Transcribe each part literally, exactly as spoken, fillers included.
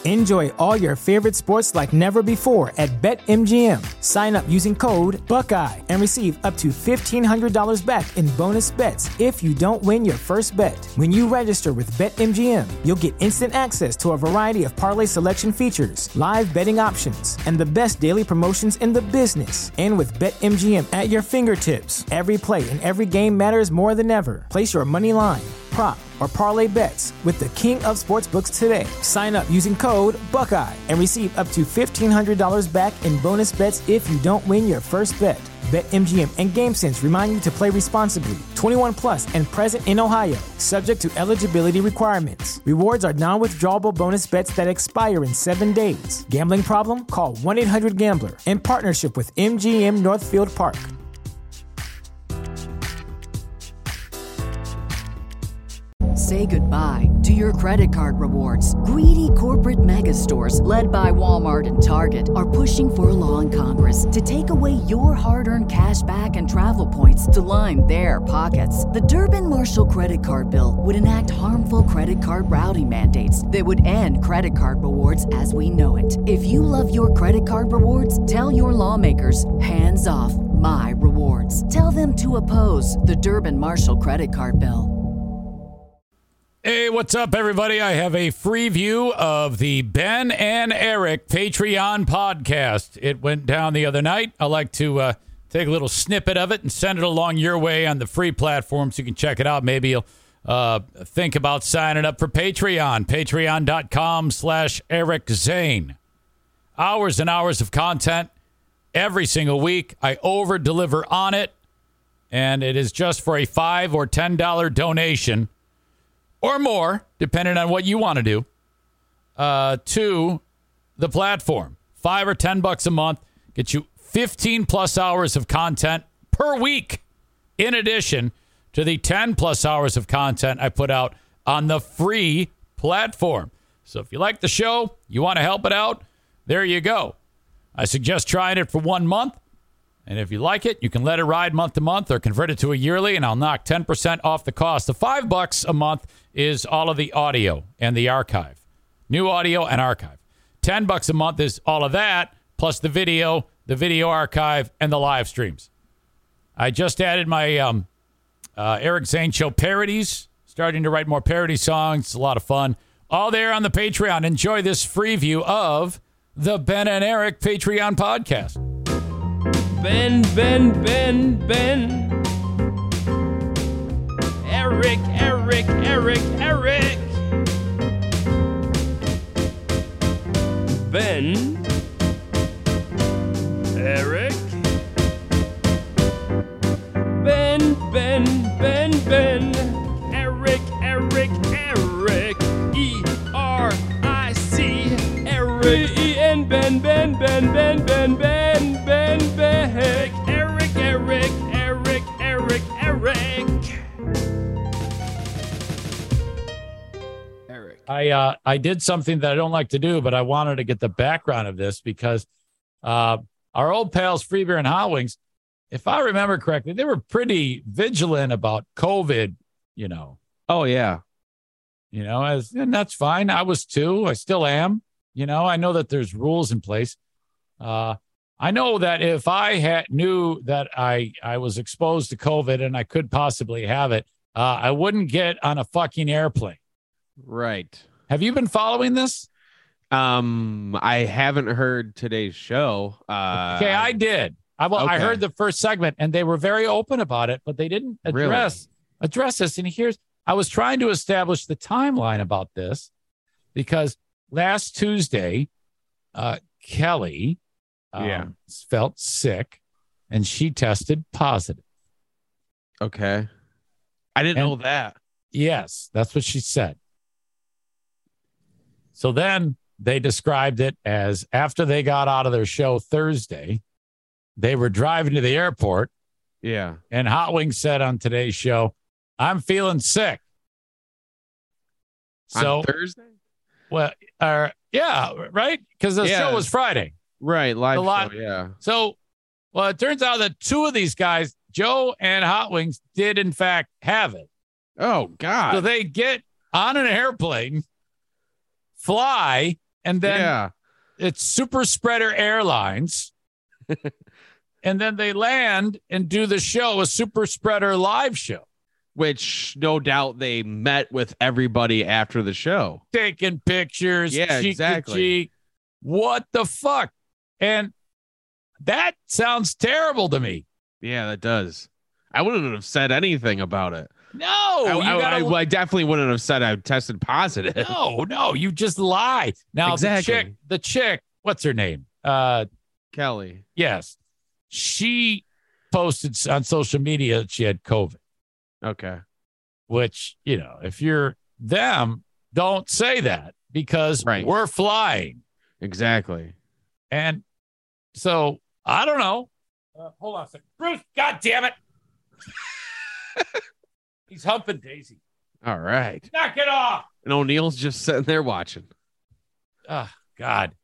Enjoy all your favorite sports like never before at BetMGM. Sign up using code Buckeye and receive up to fifteen hundred dollars back in bonus bets if you don't win your first bet. When you register with BetMGM, you'll get instant access to a variety of parlay selection features, live betting options, and the best daily promotions in the business. And with BetMGM at your fingertips, every play and every game matters more than ever. Place your money line, prop, or parlay bets with the king of sportsbooks today. Sign up using code Buckeye and receive up to fifteen hundred dollars back in bonus bets if you don't win your first bet. BetMGM and GameSense remind you to play responsibly. twenty-one plus and present in Ohio, subject to eligibility requirements. Rewards are non-withdrawable bonus bets that expire in seven days. Gambling problem? Call one eight hundred gambler in partnership with M G M Northfield Park. Say goodbye to your credit card rewards. Greedy corporate mega stores, led by Walmart and Target, are pushing for a law in Congress to take away your hard-earned cash back and travel points to line their pockets. The Durbin-Marshall credit card bill would enact harmful credit card routing mandates that would end credit card rewards as we know it. If you love your credit card rewards, tell your lawmakers, hands off my rewards. Tell them to oppose the Durbin-Marshall credit card bill. Hey, what's up, everybody? I have a free view of the Ben and Eric Patreon podcast. It went down the other night. I like to uh, take a little snippet of it and send it along your way on the free platform so you can check it out. Maybe you'll uh, think about signing up for Patreon. Patreon.com slash Eric Zane. Hours and hours of content every single week. I over-deliver on it, and it is just for a five dollars or ten dollars donation. Or more, depending on what you want to do, uh, to the platform. Five or ten bucks a month gets you fifteen plus hours of content per week, in addition to the ten plus hours of content I put out on the free platform. So if you like the show, you want to help it out, there you go. I suggest trying it for one month. And if you like it, you can let it ride month to month or convert it to a yearly, and I'll knock ten percent off the cost. The five bucks a month is all of the audio and the archive. New audio and archive. ten bucks a month is all of that, plus the video, the video archive, and the live streams. I just added my um, uh, Eric Zane Show parodies, starting to write more parody songs. It's a lot of fun. All there on the Patreon. Enjoy this free view of the Ben and Eric Patreon podcast. Ben, Ben, Ben, Ben. Eric, Eric, Eric, Eric. Ben. Eric. Ben, Ben, Ben, Ben. Eric, Eric, Eric. E R I C. Eric. E N, Ben, Ben, Ben, Ben, Ben, Ben, Ben, Ben. Eric, Eric, Eric, Eric, Eric. Eric. I uh, I did something that I don't like to do, but I wanted to get the background of this because uh, our old pals Freebeer and Hot Wings, if I remember correctly, they were pretty vigilant about COVID, you know. Oh, yeah. You know, as and that's fine. I was too. I still am. You know, I know that there's rules in place. Uh, I know that if I had knew that I, I was exposed to COVID and I could possibly have it, uh, I wouldn't get on a fucking airplane. Right. Have you been following this? Um, I haven't heard today's show. Uh, okay, I did. I, well, okay. I heard the first segment and they were very open about it, but they didn't address really? address this. And here's, I was trying to establish the timeline about this because last Tuesday, uh, Kelly um, yeah. felt sick and she tested positive. Okay. I didn't and, know that. Yes, that's what she said. So then they described it as after they got out of their show Thursday, they were driving to the airport. Yeah. And Hot Wings said on today's show, I'm feeling sick. So on Thursday? Well, uh, yeah, right? Because the yeah. show was Friday. Right, live show, live, yeah. So, well, it turns out that two of these guys, Joe and Hot Wings, did in fact have it. Oh, God. So they get on an airplane, fly, and then yeah. it's Super Spreader Airlines. And then they land and do the show, a Super Spreader live show. Which no doubt they met with everybody after the show. Taking pictures. Yeah, cheek exactly. to cheek. What the fuck? And that sounds terrible to me. Yeah, that does. I wouldn't have said anything about it. No, I, you I, gotta, I, I definitely wouldn't have said I tested positive. no, no, you just lie. Now Exactly. the chick, the chick, what's her name? Uh, Kelly. yes, she posted on social media that she had COVID. Okay. Which, you know, if you're them, don't say that because Right. we're flying. Exactly. And so I don't know. Uh, hold on a second. Bruce, God damn it. He's humping Daisy. All right. Knock it off. And O'Neill's just sitting there watching. Oh, God.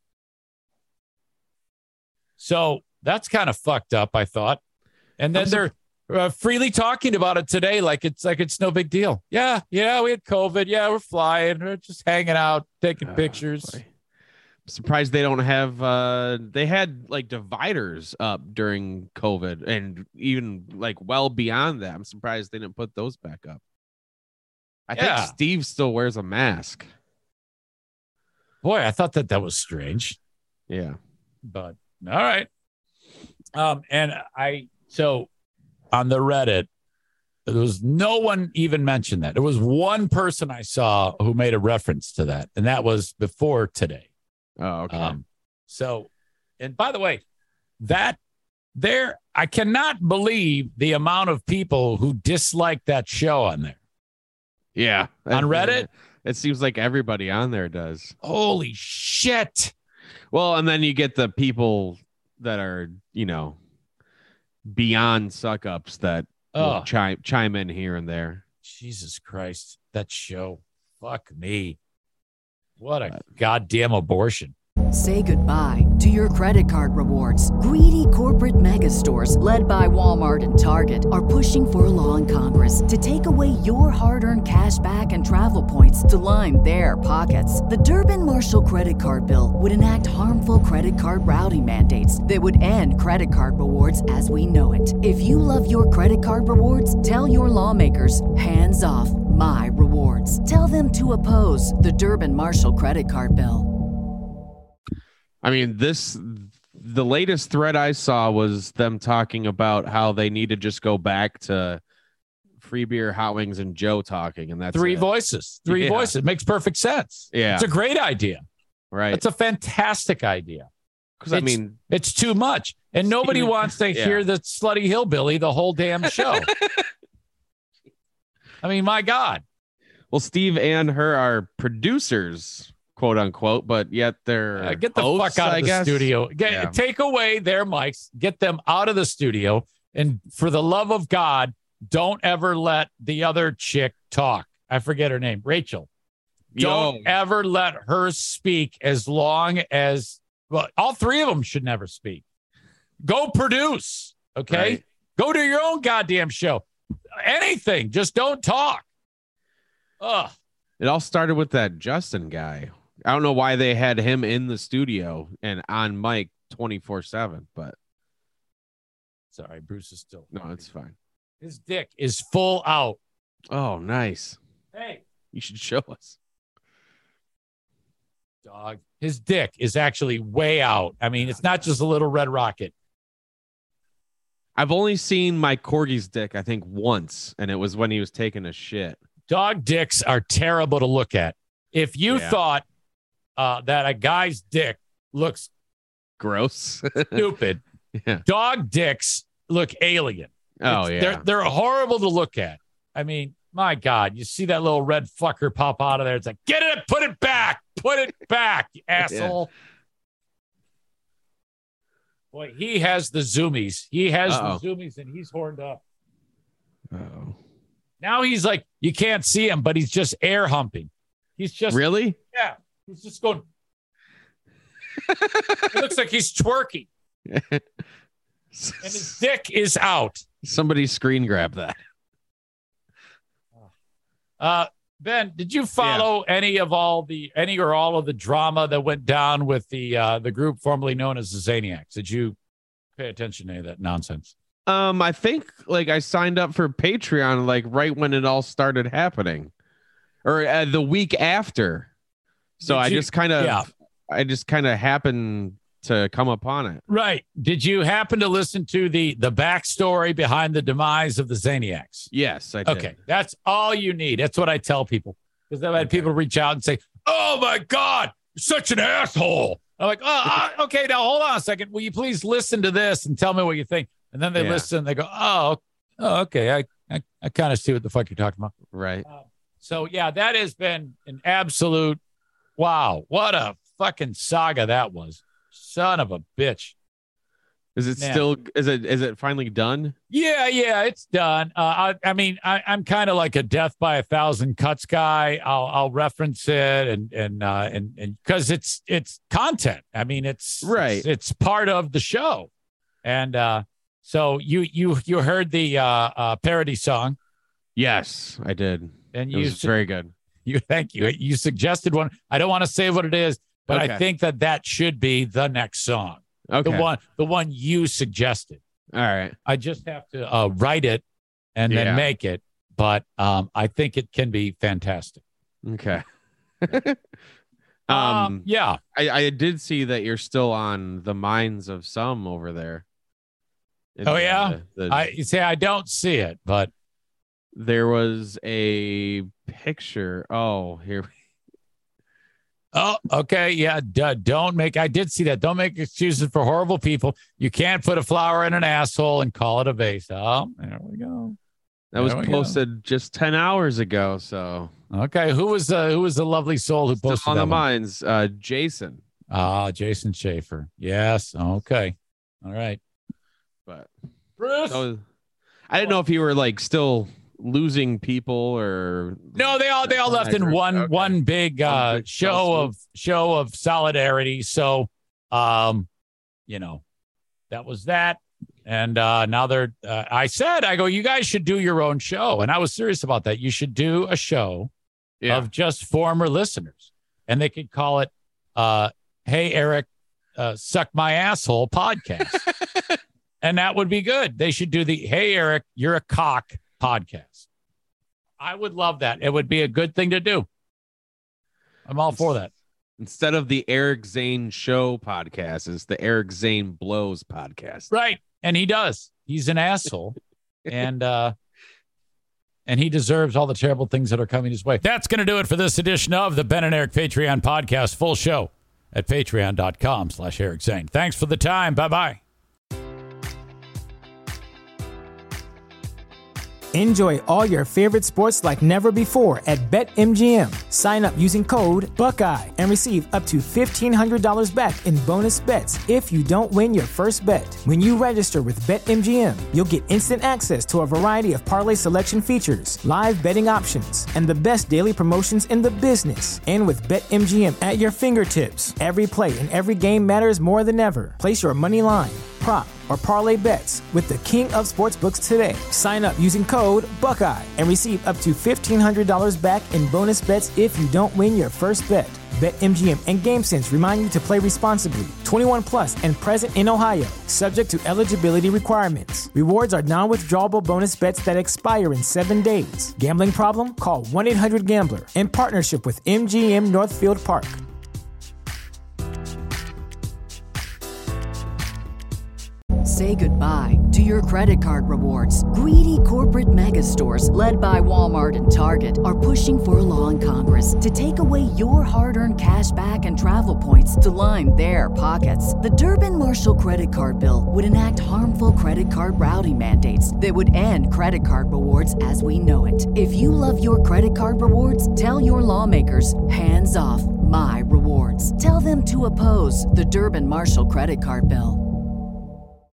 So that's kind of fucked up, I thought. And then I'm they're uh, freely talking about it today like it's like it's no big deal. Yeah, yeah, we had COVID. Yeah, we're flying. We're just hanging out, taking Oh, pictures. boy. I'm surprised they don't have uh they had like dividers up during COVID and even like well beyond that. I'm surprised they didn't put those back up. I Yeah. think Steve still wears a mask. Boy, I thought that that was strange. Yeah. But all right. Um, and I so on the Reddit, there was no one even mentioned that. There was one person I saw who made a reference to that, and that was before today. Oh, okay. Um, so, and by the way, that there, I cannot believe the amount of people who dislike that show on there. yeah. On Reddit? It seems like everybody on there does. Holy shit. Well, and then you get the people that are, you know, beyond suck ups that will Oh, chime chime in here and there. Jesus Christ. That show. Fuck me. What a goddamn abortion. Say goodbye to your credit card rewards. Greedy corporate mega stores, led by Walmart and Target, are pushing for a law in Congress to take away your hard-earned cash back and travel points to line their pockets. The Durbin-Marshall credit card bill would enact harmful credit card routing mandates that would end credit card rewards as we know it. If you love your credit card rewards, tell your lawmakers, hands off my rewards. Tell them to oppose the Durbin-Marshall credit card bill. I mean, this the latest thread I saw was them talking about how they need to just go back to free beer, hot wings, and Joe talking, and that's Three it. voices. Three Yeah. voices. Makes perfect sense. Yeah. It's a great idea. Right. It's a fantastic idea. Because I it's- mean, It's too much. And nobody Steven- wants to yeah. hear the slutty hillbilly the whole damn show. I mean, my God. well, Steve and her are producers, quote unquote, but yet they're Uh, get the hosts, fuck out of I the guess. studio. Get, Yeah. Take away their mics. Get them out of the studio. And for the love of God, don't ever let the other chick talk. I forget her name. Rachel. Don't Yo. ever let her speak as long as, well, all three of them should never speak. Go produce. Okay. Right. Go do your own goddamn show. Anything. Just don't talk. Ugh. It all started with that Justin guy. I don't know why they had him in the studio and on mic twenty-four seven, but Sorry, Bruce is still. no, it's fine. His dick is full out. Oh, nice. Hey, You should show us. dog. His dick is actually way out. I mean, it's not just a little red rocket. I've only seen my corgi's dick, I think, once, and it was when he was taking a shit. Dog dicks are terrible to look at. If you Yeah. thought uh, that a guy's dick looks Gross. stupid, Yeah. dog dicks look alien. Oh, It's- yeah. They're, they're horrible to look at. I mean, my God, you see that little red fucker pop out of there. It's like, get it, put it back, put it back, you asshole. Boy, he has the zoomies. He has Uh-oh. the zoomies and he's horned up. Oh. Now he's like, you can't see him, but he's just air humping. He's just, Really? yeah, he's just going. It looks like he's twerking and his dick is out. Somebody screen grab that. Uh, Ben, did you follow yeah. any of all the any or all of the drama that went down with the uh, the group formerly known as the Zaniacs? Did you pay attention to any of that nonsense? Um, I think like I signed up for Patreon like right when it all started happening, or uh, the week after. So did I you, just kind of, yeah. I just kind of happened to come upon it. Right. Did you happen to listen to the the backstory behind the demise of the Zaniacs? Yes, I did. Okay, that's all you need. That's what I tell people, because I've had okay. people reach out and say, "Oh my God, you're such an asshole." I'm like, "Oh, uh, okay, now hold on a second. Will you please listen to this and tell me what you think?" And then they yeah. listen. And they go, "Oh, oh okay, I I, I kind of see what the fuck you're talking about." Right. Uh, so yeah, that has been an absolute wow. What a fucking saga that was. Son of a bitch. Is it Man. still, is it, is it finally done? Yeah, yeah, it's done. Uh, I, I mean, I, I'm kind of like a death by a thousand cuts guy. I'll, I'll reference it and, and, uh, and, and cause it's, it's content. I mean, it's right. It's, it's part of the show. And, uh, so you, you, you heard the, uh, uh, parody song. Yes, I did. And it you, was very good. You, thank you. You suggested one. I don't want to say what it is, but okay. I think that that should be the next song. Okay. The one, the one you suggested. All right. I just have to uh, write it and yeah. then make it, but um, I think it can be fantastic. Okay. um, um, yeah. I, I did see that you're still on the minds of some over there. Oh the, yeah. The, the, I you say I don't see it, but there was a picture. Oh, here. Oh, okay. Yeah. D- don't make, I did see that. Don't make excuses for horrible people. You can't put a flower in an asshole and call it a vase. Oh, there we go. That there was posted go. just ten hours ago. So, okay. Who was the, who was the lovely soul who Still posted on that the one? minds? Uh, Jason. Ah, Jason Schaefer. Yes. Okay. All right. But Bruce. Was, I didn't know if you were like still losing people or no, they all they all left in one okay. one big uh one big show of show of solidarity. So um you know, that was that. And uh now they're uh, I said I go, you guys should do your own show. And I was serious about that. You should do a show yeah. of just former listeners, and they could call it uh Hey Eric, uh Suck My Asshole podcast. And that would be good. They should do the Hey Eric, You're a Cock podcast. I would love that. It would be a good thing to do. I'm all for that. Instead of the Eric Zane Show podcast, it's the Eric Zane Blows podcast. Right. And he does. He's an asshole. and uh and he deserves all the terrible things that are coming his way. That's going to do it for this edition of the Ben and Eric Patreon podcast. Full show at patreon.com slash Eric Zane. Thanks for the time. Bye-bye. Enjoy all your favorite sports like never before at BetMGM. Sign up using code Buckeye and receive up to fifteen hundred dollars back in bonus bets if you don't win your first bet. When you register with BetMGM, you'll get instant access to a variety of parlay selection features, live betting options, and the best daily promotions in the business. And with BetMGM at your fingertips, every play and every game matters more than ever. Place your money line, prop, or parlay bets with the king of sportsbooks today. Sign up using code Buckeye and receive up to fifteen hundred dollars back in bonus bets if you don't win your first bet. BetMGM and GameSense remind you to play responsibly. twenty-one plus and present in Ohio, subject to eligibility requirements. Rewards are non-withdrawable bonus bets that expire in seven days. Gambling problem? Call one eight hundred gambler in partnership with M G M Northfield Park. Say goodbye to your credit card rewards. Greedy corporate mega stores, led by Walmart and Target, are pushing for a law in Congress to take away your hard-earned cash back and travel points to line their pockets. The Durbin-Marshall credit card bill would enact harmful credit card routing mandates that would end credit card rewards as we know it. If you love your credit card rewards, tell your lawmakers, hands off my rewards. Tell them to oppose the Durbin-Marshall credit card bill.